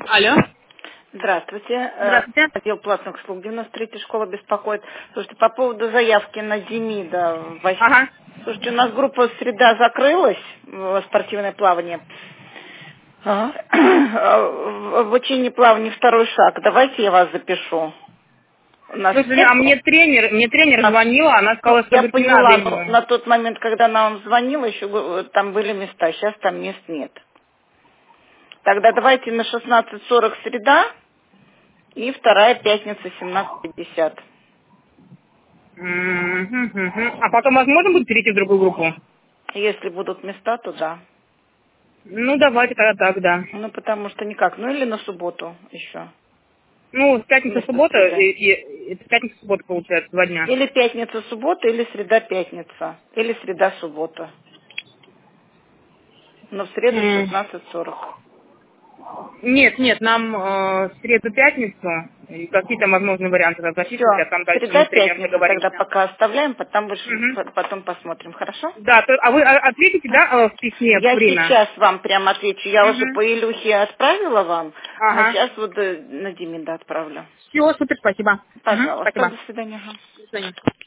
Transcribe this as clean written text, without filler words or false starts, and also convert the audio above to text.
Алло. Здравствуйте. Здравствуйте. Отдел платных услуг 93-я школа беспокоит. Слушайте, по поводу заявки на Демида. Ага. Слушайте, у нас группа «Среда» закрылась, спортивное плавание. В учении плавания второй шаг. Давайте я вас запишу. У нас Слушайте, всех... а мне тренер звонила, она сказала, что Я говорит, не надо поняла, но ему. на тот момент, когда она вам звонила, еще там были места, сейчас там мест нет. Тогда давайте на 16:40 среда и вторая пятница 17:50. А потом возможно будет перейти в другую группу? Если будут места, то да. Ну, давайте тогда так, да. Ну, потому что никак. Ну, или на субботу еще. Ну, с пятница, Вместо суббота, среды. это пятница, суббота получается, 2 дня. Или пятница, суббота, или среда, пятница. Или среда, суббота. Но в среду в М. 16:40. Нет, нам в среду, пятницу, и какие там возможные варианты Все. запишите, а там дальше мы Среда, с тренером пятница тогда договоримся. пока оставляем, Мгм. потом посмотрим. Хорошо? Да, а вы ответите, да, в письме Я время? сейчас вам прямо отвечу. Я уже Угу. по Илюхе отправила вам, а Ага. сейчас вот на Демида отправлю. Все, супер, спасибо. Угу, Пожалуйста, спасибо. до свидания. Ага. До свидания.